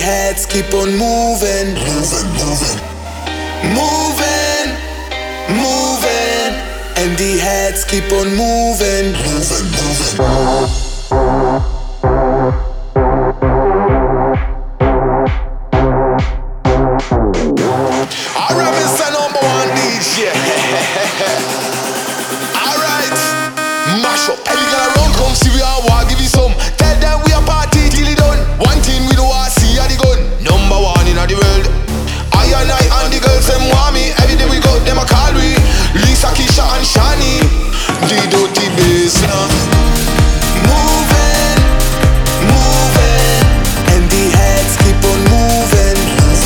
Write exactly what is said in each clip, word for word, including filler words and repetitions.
heads keep on moving, moving, moving, moving, moving, and the heads keep on moving, moving, moving. Alright, Mister Number One D J. Alright, mash up. Every girl around come see we are war, give you some. Tell them we a party till it done. One thing we don't want see are the gun. Number one in the world. I and I and the girls them want me. Every day we go, them a call we Lisa, Keisha and Shani. The dirty bass now. Moving, moving, and the heads keep on moving.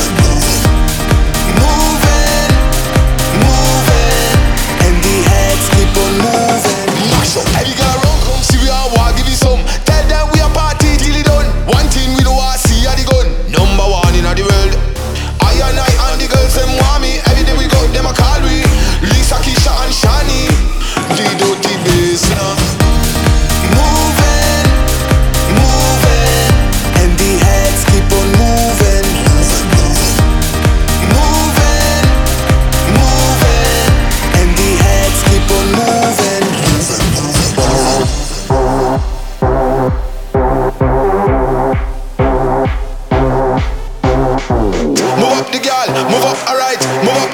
Moving, moving, and the heads keep on moving. Mash up. Every girl around come see we are war, give you some. Tell them we a party till it done. One thing we don't want see are the gun. Number one in the world. I and I and the girls them want me. Every day we go, them a call we Lisa, Keisha and Shani. The dirty bass now. Moving, moving, and the heads keep on moving. Moving, moving, and the heads keep on moving. Move up the girl, move up, alright, move up